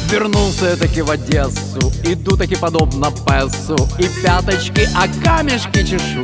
Вернулся я таки в Одессу, иду таки подобно Пессу, и пяточки о камешки чешу.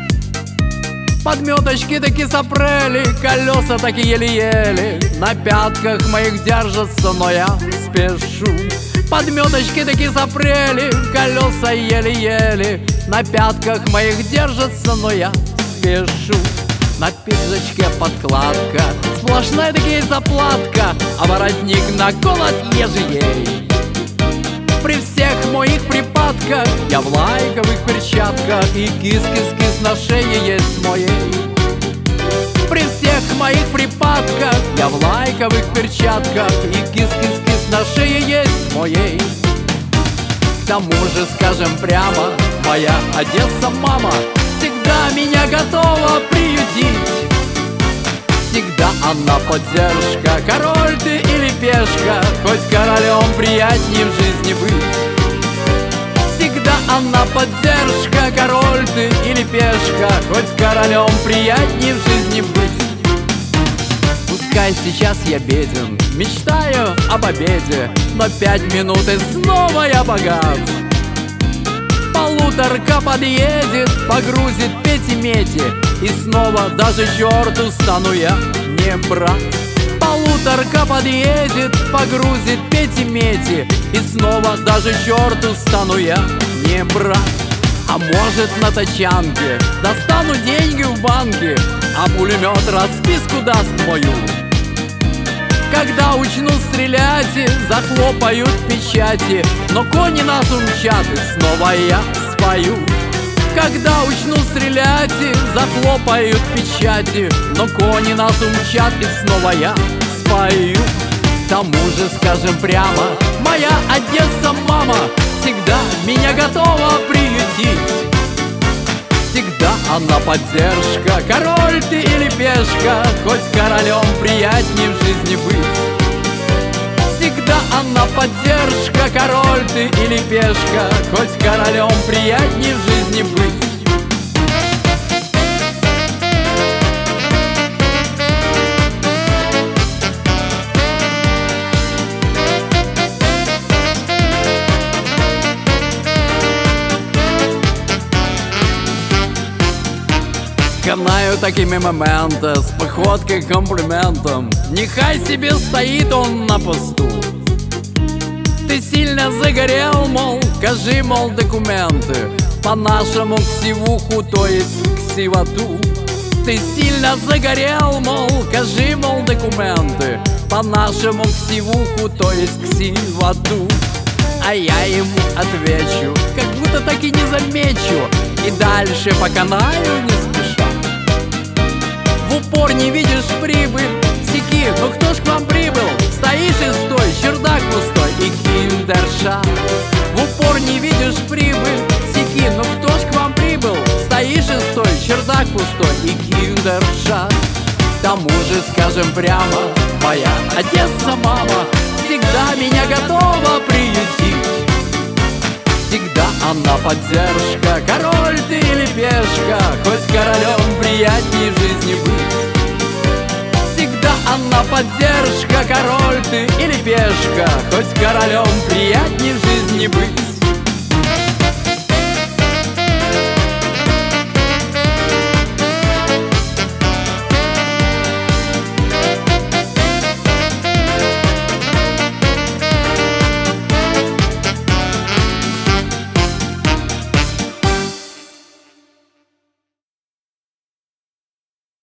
Подметочки таки сопрели, колеса таки еле-еле на пятках моих держатся, но я спешу. Подметочки таки сопрели, колеса еле-еле на пятках моих держатся, но я спешу. На пиджачке подкладка, сплошная таки заплатка, а воротник наколот ежеей. При всех моих припадках я в лайковых перчатках, и кис-кис-кис на шее есть моей. При всех моих припадках я в лайковых перчатках, и кис-кис-кис на шее есть моей. К тому же, скажем прямо, моя Одесса мама всегда меня готова приютить. Всегда она поддержка, король ты или пешка, хоть королем приятней в жизни быть. Всегда она поддержка, король ты или пешка, хоть королем приятней в жизни быть. Пускай сейчас я беден, мечтаю об обеде, но 5 минут и снова я богат. Полуторка подъедет, погрузит пяти-мети, и снова даже черту стану я не брат. Полуторка подъедет, погрузит пяти-мети, и снова даже черту стану я не брат. А может, на тачанке достану деньги в банке, а пулемет расписку даст мою. Когда учну стрелять, захлопают печати, но кони нас умчат, и снова я спою. Когда учну стрелять, захлопают печати, но кони нас умчат, и снова я спою. К тому же, скажем прямо, моя Одесса мама всегда меня готова приютить. Всегда она поддержка, король ты или пешка, хоть королем приятней в жизни быть. Всегда она поддержка, король ты или пешка, хоть королем приятней в жизни быть. Канаю такими моментами, с походкой комплиментом, нехай себе стоит он на посту. Ты сильно загорел, мол, кажи, мол, документы по-нашему ксивуху, то есть ксивоту. Ты сильно загорел, мол, кажи, мол, документы по-нашему ксивуху, то есть ксивоту. А я ему отвечу, как будто так и не замечу, и дальше по канаю не спеша. В упор не видишь прибыль, сики, ну кто ж к вам прибыл? Стоишь и стой, чердак пустой и киндерша. В упор не видишь прибыль, сики, ну кто ж к вам прибыл? Стоишь и стой, чердак пустой и киндерша. К тому же, скажем прямо, моя Одесса мама всегда меня готова приютить. Всегда она поддержка, король ты или пешка, хоть королем приятней в жизни быть. Всегда она поддержка, король ты или пешка, хоть королем приятней в жизни быть.